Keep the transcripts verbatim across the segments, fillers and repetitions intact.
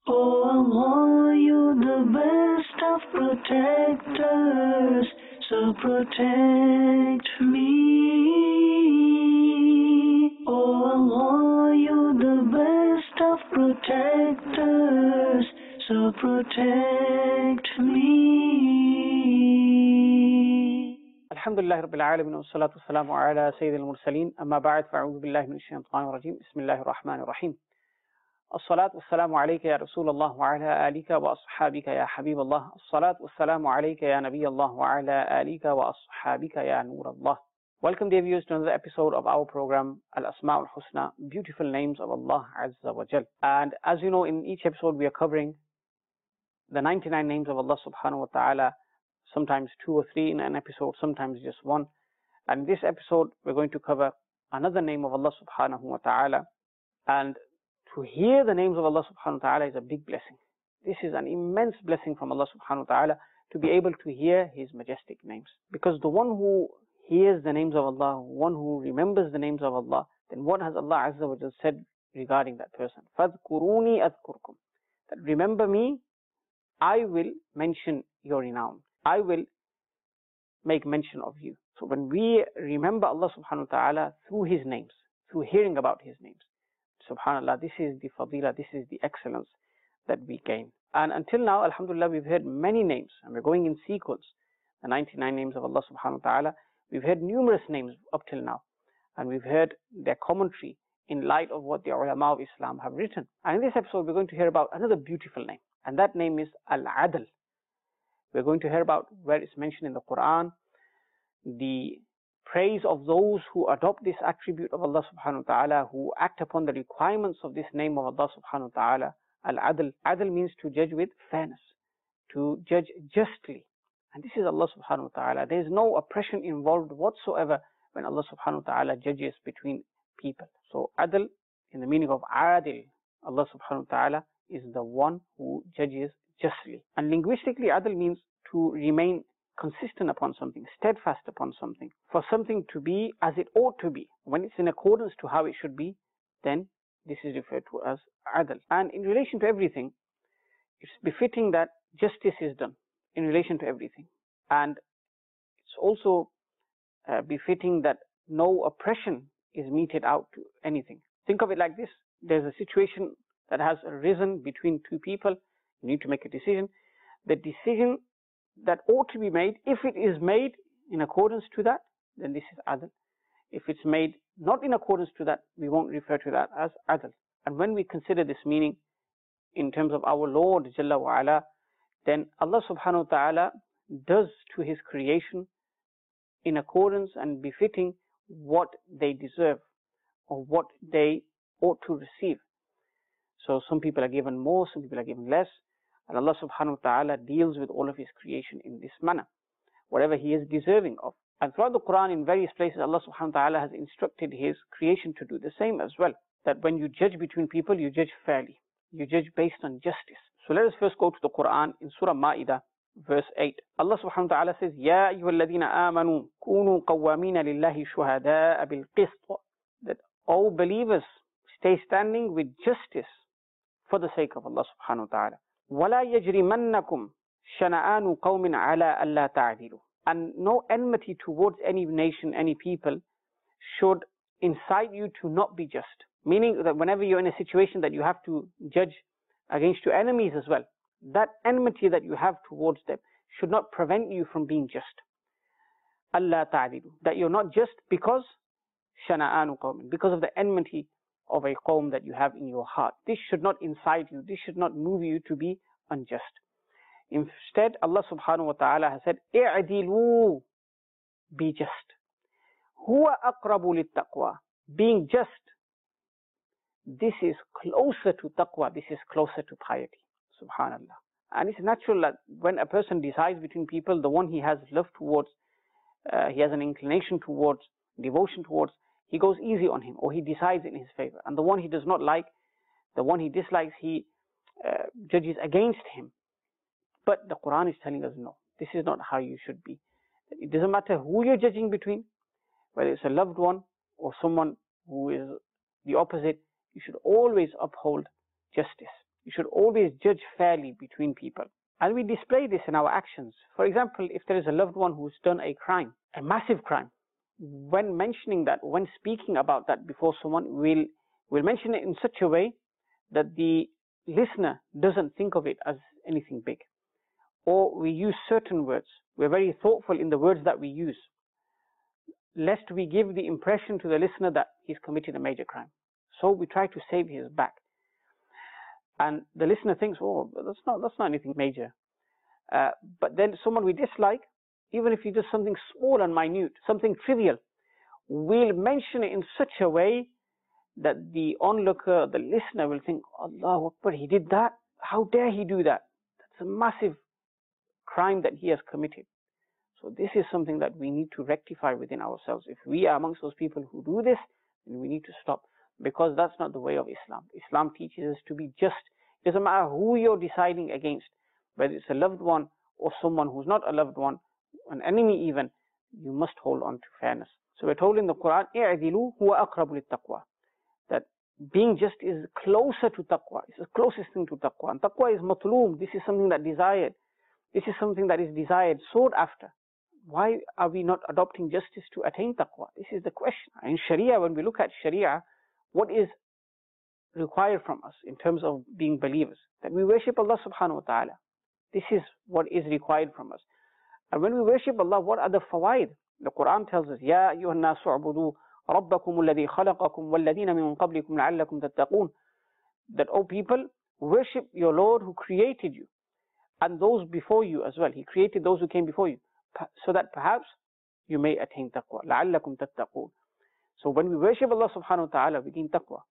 Oh Allah, you're the best of protectors, so protect me. Oh Allah, you're the best of protectors, so protect me. Alhamdulillah Rabbil Alamin wa salatu wa salamu ala Sayyidil Mursaleen. Amma ba'd, fa'udhu billahi min ash-shaytanir rajim. Bismillahir Rahmanir Rahim. As-salatu was-salamu alayka ya Rasulullah wa ala alika wa ashabika ya Habiballah. As-salatu was-salamu alayka ya Nabiyallah wa ala alika wa ashabika ya Nurallah. Welcome dear viewers to another episode of our program Al-Asma'ul Husna, Beautiful Names of Allah Azza wa Jal. And as you know, in each episode we are covering the ninety-nine names of Allah subhanahu wa ta'ala, sometimes two or three in an episode, sometimes just one. And in this episode we're going to cover another name of Allah subhanahu wa ta'ala. And to hear the names of Allah subhanahu wa ta'ala is a big blessing. This is an immense blessing from Allah subhanahu wa ta'ala, to be able to hear His majestic names. Because the one who hears the names of Allah, one who remembers the names of Allah, then what has Allah Azza wa Jal said regarding that person? فَاذْكُرُونِي أَذْكُرْكُمْ. That remember me, I will mention your renown. I will make mention of you. So when we remember Allah subhanahu wa ta'ala through His names, through hearing about His names, subhanallah, this is the fadila, this is the excellence that we gain. And until now, alhamdulillah, we've heard many names, and we're going in sequence, the ninety-nine names of Allah subhanahu wa ta'ala. We've heard numerous names up till now, and we've heard their commentary in light of what the ulama of Islam have written. And in this episode, we're going to hear about another beautiful name, and that name is Al-Adl. We're going to hear about where it's mentioned in the Quran, the praise of those who adopt this attribute of Allah subhanahu wa ta'ala, who act upon the requirements of this name of Allah subhanahu wa ta'ala. Al-Adl. Adl means to judge with fairness, to judge justly. And this is Allah subhanahu wa ta'ala. There is no oppression involved whatsoever when Allah subhanahu wa ta'ala judges between people. So Adl, in the meaning of Adil, Allah subhanahu wa ta'ala is the one who judges justly. And linguistically, Adl means to remain consistent upon something, steadfast upon something, for something to be as it ought to be. When it's in accordance to how it should be, then this is referred to as Adl. And in relation to everything, it's befitting that justice is done in relation to everything. And it's also uh, befitting that no oppression is meted out to anything. Think of it like this. There's a situation that has arisen between two people. You need to make a decision. The decision that ought to be made, if it is made in accordance to that, then this is Adl. If it's made not in accordance to that, we won't refer to that as Adl. And when we consider this meaning in terms of our Lord Jalla wa Ala, then Allah subhanahu wa ta'ala does to His creation in accordance and befitting what they deserve or what they ought to receive. So some people are given more, some people are given less. And Allah subhanahu wa ta'ala deals with all of His creation in this manner, whatever He is deserving of. And throughout the Quran, in various places, Allah subhanahu wa ta'ala has instructed His creation to do the same as well. That when you judge between people, you judge fairly. You judge based on justice. So let us first go to the Quran in Surah Ma'idah, verse eight. Allah subhanahu wa ta'ala says, Ya ayyuhalladhina amanu, kunu qawwamina lillahi shuhada'a bil qist. That all believers stay standing with justice for the sake of Allah subhanahu wa ta'ala. وَلَا يَجْرِمَنَّكُمْ شَنَآنُ قَوْمٍ عَلَىٰ أَلَّا تَعْدِلُوا. And no enmity towards any nation, any people, should incite you to not be just. Meaning that whenever you're in a situation that you have to judge against your enemies as well, that enmity that you have towards them should not prevent you from being just. أَلَّا تَعْدِلُوا. That you're not just because شَنَآنُ قَوْمٍ, because of the enmity of a qawm that you have in your heart. This should not incite you, this should not move you to be unjust. Instead, Allah subhanahu wa ta'ala has said, i'dilu, be just. Huwa aqrabu lit-taqwa, being just. This is closer to taqwa, this is closer to piety. Subhanallah. And it's natural that when a person decides between people, the one he has love towards, uh, he has an inclination towards, devotion towards, he goes easy on him, or he decides in his favor. And the one he does not like, the one he dislikes, he uh, judges against him. But the Quran is telling us, no, this is not how you should be. It doesn't matter who you're judging between, whether it's a loved one or someone who is the opposite, you should always uphold justice. You should always judge fairly between people. And we display this in our actions. For example, if there is a loved one who's done a crime, a massive crime, when mentioning that, when speaking about that before someone, we'll, we'll mention it in such a way that the listener doesn't think of it as anything big. Or we use certain words. We're very thoughtful in the words that we use, lest we give the impression to the listener that he's committed a major crime. So we try to save his back. And the listener thinks, oh, that's not, that's not anything major. Uh, but then someone we dislike, even if he does something small and minute, something trivial, we'll mention it in such a way that the onlooker, the listener will think, Allahu Akbar, he did that? How dare he do that? That's a massive crime that he has committed. So this is something that we need to rectify within ourselves. If we are amongst those people who do this, then we need to stop, because that's not the way of Islam. Islam teaches us to be just. It doesn't matter who you're deciding against, whether it's a loved one or someone who's not a loved one, an enemy even, you must hold on to fairness. So we're told in the Quran, اعدلوا هو أقرب للتقوى, that being just is closer to taqwa. It's the closest thing to taqwa. And taqwa is matlum. This is something that desired. This is something that is desired, sought after. Why are we not adopting justice to attain taqwa? This is the question. In Sharia, when we look at Sharia, what is required from us in terms of being believers? That we worship Allah subhanahu wa ta'ala. This is what is required from us. And when we worship Allah, what are the fawaid? The Quran tells us, يَا أَيُّهَا النَّاسُ اعْبُدُوا رَبَّكُمُ الَّذِي خَلَقَكُمْ وَالَّذِينَ مِنْ قَبْلِكُمْ لَعَلَّكُمْ تَتَّقُونَ. That, O people, worship your Lord who created you, and those before you as well. He created those who came before you, so that perhaps you may attain taqwa. لَعَلَّكُمْ تَتَّقُونَ. So when we worship Allah subhanahu wa ta'ala, we gain taqwa.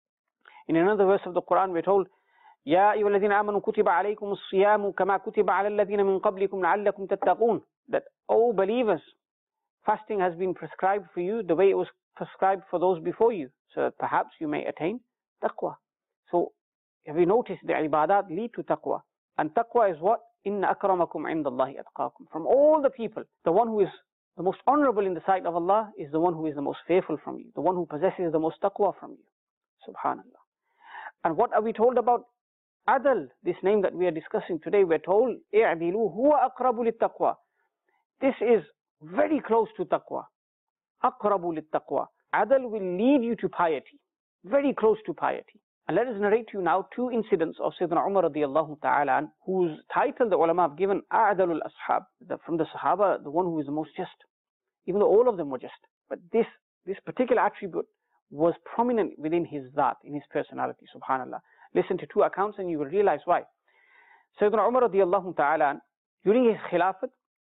In another verse of the Quran, we're told, يَا أَيُّهَا الَّذِينَ آمَنُوا كُتِبَ عَلَيْكُمُ الصِّيَامُ كَمَا كُتِبَ عَلَى الَّذِينَ مِنْ قَبْلِكُمْ لَعَلَّكُمْ تَتَّقُونَ. That, O believers, fasting has been prescribed for you the way it was prescribed for those before you, so that perhaps you may attain taqwa. So, have you noticed the ibadat lead to taqwa? And taqwa is what? إِنَّ أَكْرَمَكُمْ عِنْدَ اللَّهِ أَتْقَاكُمْ. From all the people, the one who is the most honorable in the sight of Allah is the one who is the most faithful from you, the one who possesses the most taqwa from you. Subhanallah. And what are we told about Adl, this name that we are discussing today? We're told, اِعْدِلُوا هُوَ أَقْرَبُ لِلتَّقْوَى. This is very close to taqwa. أَقْرَبُ لِلتَّقْوَى. Adl will lead you to piety, very close to piety. And let us narrate to you now two incidents of Sayyidina Umar radiallahu ta'ala, whose title the ulama have given A'dalul Ashab, from the Sahaba, the one who is the most just. Even though all of them were just. But this, this particular attribute was prominent within his Dhat, in his personality, subhanallah. Listen to two accounts and you will realize why. Sayyidina Umar radiallahu ta'ala, during his Khilafat,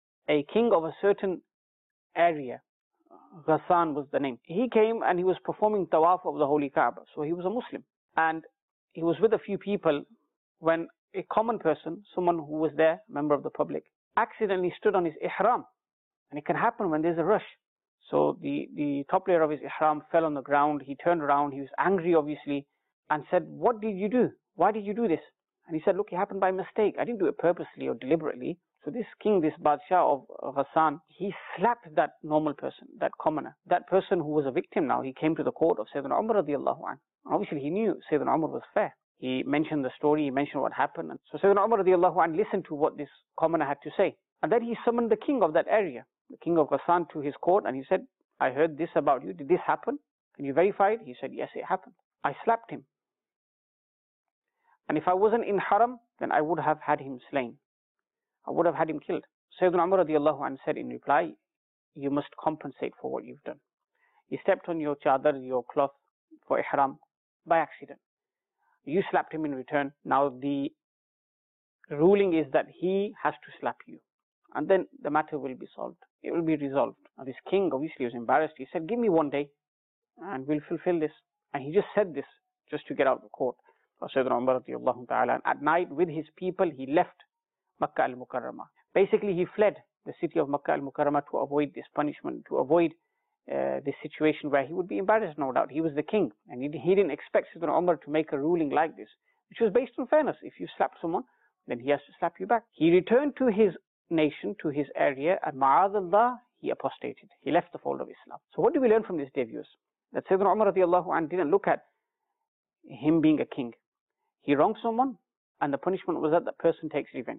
a king of a certain area, Ghassan was the name, he came and he was performing tawaf of the Holy Kaaba. So he was a Muslim. And he was with a few people when a common person, someone who was there, member of the public, accidentally stood on his ihram. And it can happen when there's a rush. So the, the top layer of his ihram fell on the ground. He turned around. He was angry, obviously, and said, what did you do? Why did you do this? And he said, look, it happened by mistake. I didn't do it purposely or deliberately. So this king, this Badshah of Ghassan, he slapped that normal person, that commoner. That person who was a victim now, he came to the court of Sayyidina Umar radiallahu anhu. Obviously, he knew Sayyidina Umar was fair. He mentioned the story, he mentioned what happened. And so Sayyidina Umar radiallahu anhu listened to what this commoner had to say. And then he summoned the king of that area, the king of Ghassan, to his court, and he said, I heard this about you. Did this happen? Can you verify it? He said, yes, it happened. I slapped him. And if I wasn't in haram, then I would have had him slain. I would have had him killed. Sayyidina Umar radiallahu anhu said in reply, you must compensate for what you've done. You stepped on your chadar, your cloth for ihram by accident. You slapped him in return. Now the ruling is that he has to slap you. And then the matter will be solved. It will be resolved. Now this king obviously was embarrassed. He said, give me one day and we'll fulfill this. And he just said this just to get out of the court. Sayyidina Umar radiallahu ta'ala, at night with his people, he left Makkah al-Mukarramah. Basically, he fled the city of Makkah al-Mukarramah to avoid this punishment, to avoid uh, this situation where he would be embarrassed, no doubt. He was the king, and he, he didn't expect Sayyidina Umar to make a ruling like this, which was based on fairness. If you slap someone, then he has to slap you back. He returned to his nation, to his area, and ma'adallah, he apostated. He left the fold of Islam. So what do we learn from this, dear viewers? That Sayyidina Umar radiallahu anhu didn't look at him being a king. He wronged someone, and the punishment was that the person takes revenge.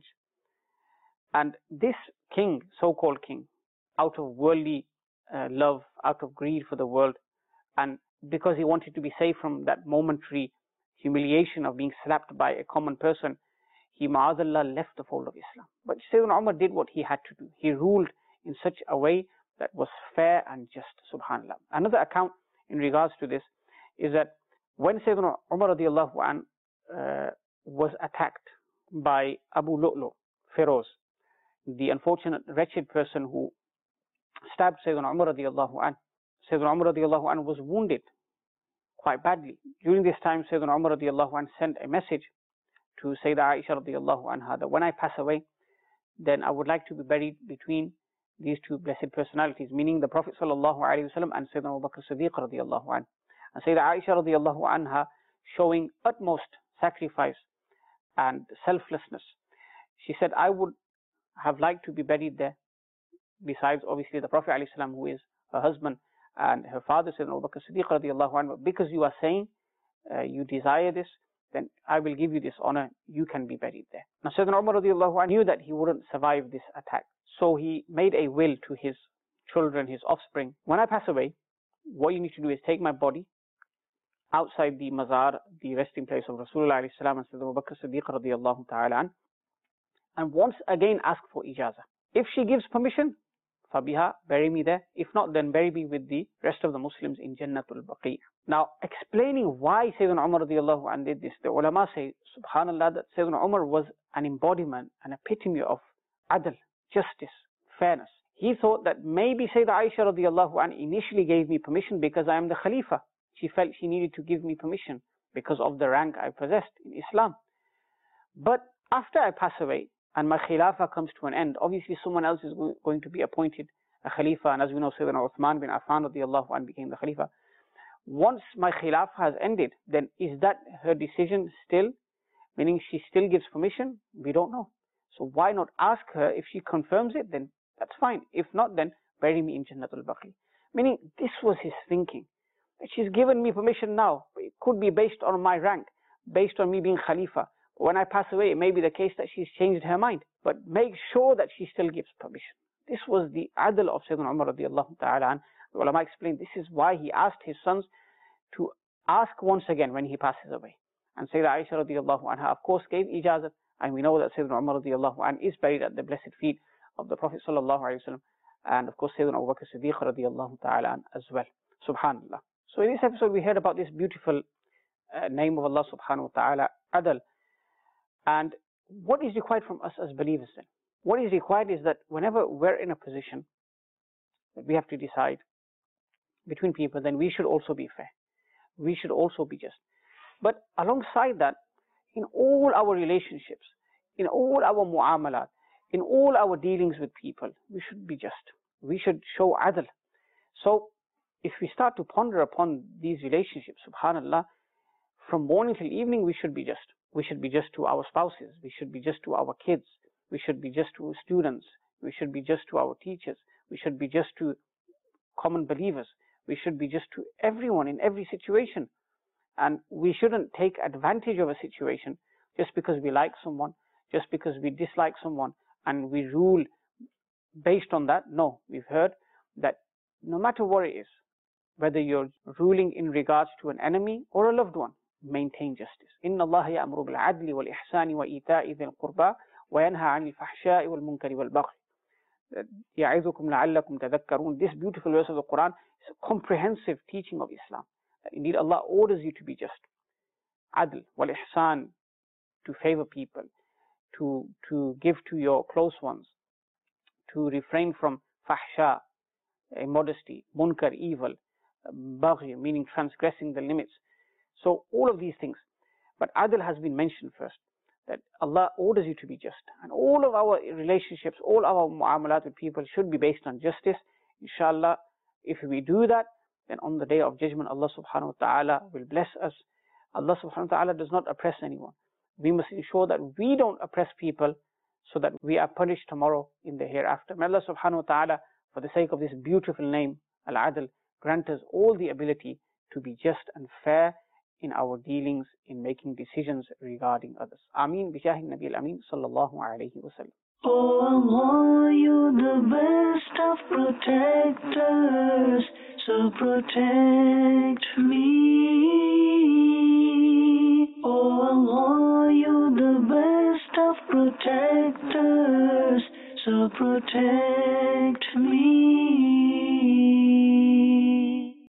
And this king, so-called king, out of worldly uh, love, out of greed for the world, and because he wanted to be safe from that momentary humiliation of being slapped by a common person, he, ma'azallah, left the fold of Islam. But Sayyidina Umar did what he had to do. He ruled in such a way that was fair and just, subhanallah. Another account in regards to this is that when Sayyidina Umar radiallahu an, uh, was attacked by Abu Lu'lu, Feroz, the unfortunate, wretched person who stabbed Sayyidina Umar radiallahu an, Sayyidina Umar radiallahu an was wounded quite badly. During this time, Sayyidina Umar radiallahu an sent a message to Sayyidah Aisha radiallahu anha that when I pass away, then I would like to be buried between these two blessed personalities, meaning the Prophet sallallahu alaihi wasallam and Sayyidina Abu Bakr Siddiq radiallahu anhu. And Sayyidah Aisha radiallahu anha, showing utmost sacrifice and selflessness, she said, I would have liked to be buried there, besides obviously the Prophet alayhi salam, who is her husband, and her father Sayyidina Abu Bakr Siddiq radiallahu anhu. Because you are saying uh, you desire this, then I will give you this honor, you can be buried there. Now Sayyidina Umar radiallahu anhu knew that he wouldn't survive this attack, so he made a will to his children, his offspring. When I pass away, what you need to do is take my body outside the mazar, the resting place of Rasulullah alayhi salam and Sayyidina Abu Bakr Siddiq radiallahu ta'ala an, and once again ask for ijazah. If she gives permission, Fabiha, bury me there. If not, then bury me with the rest of the Muslims in Jannatul Baqi. Now, explaining why Sayyidina Umar radiallahu anhu did this, the ulama say, subhanallah, that Sayyidina Umar was an embodiment, an epitome of adl, justice, fairness. He thought that maybe Sayyidah Aisha radiallahu anha initially gave me permission because I am the Khalifa. She felt she needed to give me permission because of the rank I possessed in Islam. But after I pass away, and my Khilafah comes to an end, obviously someone else is going to be appointed a Khalifa, and as we know, Sayyidina Uthman bin Affan radiallahu anhu became the Khalifa. Once my Khilafah has ended, then is that her decision still? Meaning she still gives permission? We don't know. So why not ask her? If she confirms it, then that's fine. If not, then bury me in Jannatul Baqi. Meaning this was his thinking. That she's given me permission now. It could be based on my rank, based on me being Khalifa. When I pass away, it may be the case that she's changed her mind, but make sure that she still gives permission. This was the adl of Sayyidina Umar radiallahu ta'ala an. The ulama explained this is why he asked his sons to ask once again when he passes away. And Sayyidah Aisha radiallahu anha, of course, gave ijazat, and we know that Sayyidina Umar radiallahu an is buried at the blessed feet of the Prophet sallallahu alaihi wasallam, and of course Sayyidina Abu Bakr Siddiq radiallahu ta'ala an as well. Subhanallah. So in this episode, we heard about this beautiful uh, name of Allah subhanahu wa ta'ala, adl. And what is required from us as believers then? What is required is that whenever we're in a position that we have to decide between people, then we should also be fair. We should also be just. But alongside that, in all our relationships, in all our mu'amalat, in all our dealings with people, we should be just. We should show adl. So if we start to ponder upon these relationships, subhanallah, from morning till evening, we should be just. We should be just to our spouses. We should be just to our kids. We should be just to students. We should be just to our teachers. We should be just to common believers. We should be just to everyone in every situation. And we shouldn't take advantage of a situation just because we like someone, just because we dislike someone, and we rule based on that. No, we've heard that no matter what it is, whether you're ruling in regards to an enemy or a loved one, maintain justice. إن الله يأمر بالعدل والإحسان وإيتاء ذي القربى وينهى عن الفحشاء والمنكر والبغي يعظكم لعلكم تذكرون. This beautiful verse of the Quran is a comprehensive teaching of Islam. That indeed Allah orders you to be just. Adl wal ihsan, to favor people, to to give to your close ones, to refrain from fahsha, immodesty, munkar, evil, baghi, meaning transgressing the limits. So all of these things. But adl has been mentioned first, that Allah orders you to be just. And all of our relationships, all our mu'amalat with people should be based on justice. Inshallah, if we do that, then on the day of judgment, Allah subhanahu wa ta'ala will bless us. Allah subhanahu wa ta'ala does not oppress anyone. We must ensure that we don't oppress people so that we are punished tomorrow in the hereafter. May Allah subhanahu wa ta'ala, for the sake of this beautiful name, Al-Adl, grant us all the ability to be just and fair in our dealings, in making decisions regarding others. Ameen bi Jahi Nabi al-Amin sallallahu alayhi wa sallam. Oh Allah, you're the best of protectors, so protect me. Oh Allah, you're the best of protectors, so protect me.